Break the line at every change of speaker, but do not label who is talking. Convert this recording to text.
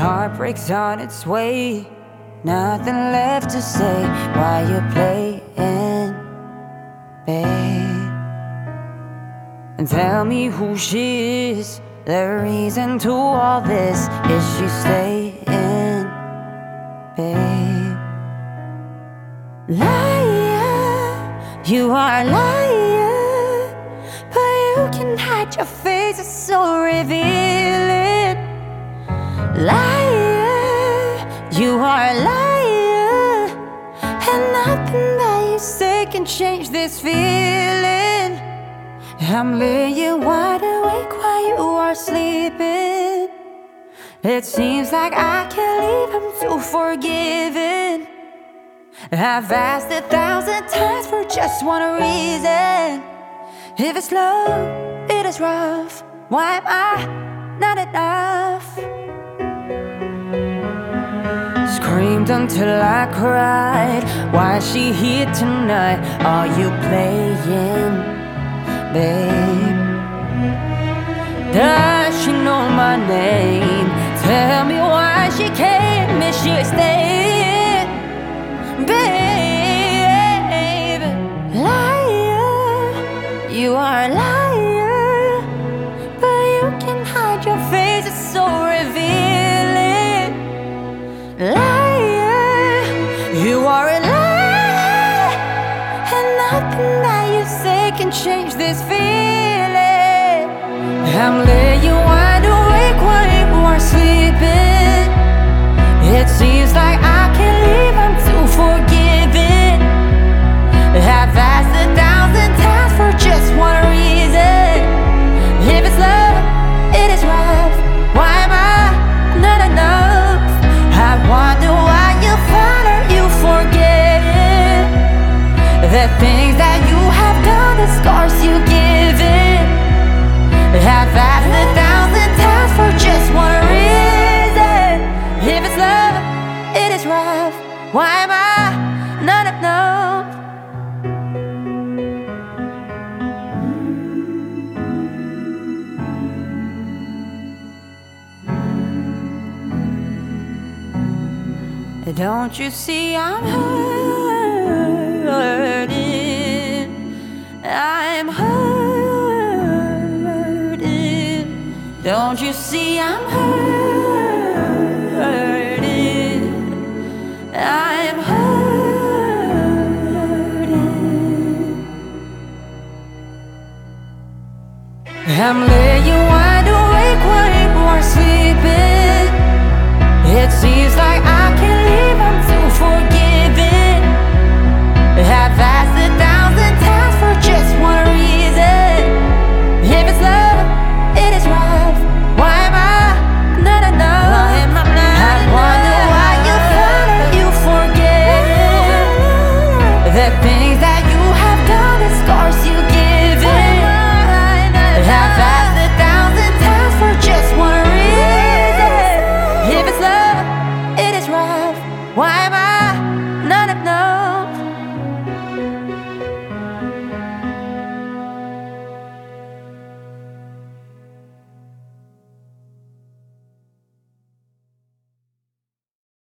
Heartbreak's on its way, nothing left to say. Why you playing, babe? And tell me who she is. The reason to all this, is she staying, babe? Liar, you are a liar, but you can hide your face, it's so revealing. Liar, you are a liar, and nothing that you say can change this feeling. I'm laying wide awake while you are sleeping. It seems like I can't leave, I'm too forgiving. I've asked 1,000 times for just one reason. If it's love, it is rough. Why am I not enough? Screamed until I cried. Why is she here tonight? Are you playing, babe? Does she know my name? Tell me why she came. Is she staying, babe? Liar, you are a liar, but you can hide your face, it's so revealing. Liar, you are a liar, and nothing that you say can change this feeling. I'm laying wide awake while you are sleeping. It seems like I can't leave, I'm too forgiving. I've asked 1,000 times for just one reason. If it's love, it is rough. Why am I not enough? I wonder why you find her, you forget the things that you have done, the scars you given. I've asked 1,000 times for just one reason. If it's love, it is rough. Why am I not enough? Don't you see I'm hurting? I'm hurting. Don't you see I'm hurting? I'm hurting. I'm laying wide awake while you are sleeping. It seems like I can't leave, I'm too forgiving. I've asked 1,000 times for just one reason. If it's love, it is rough. Why am I not enough? I wonder why you find her, you forget the things that you have done, the scars you given. I've asked 1,000 times for just one reason. If it's love, it is rough. Why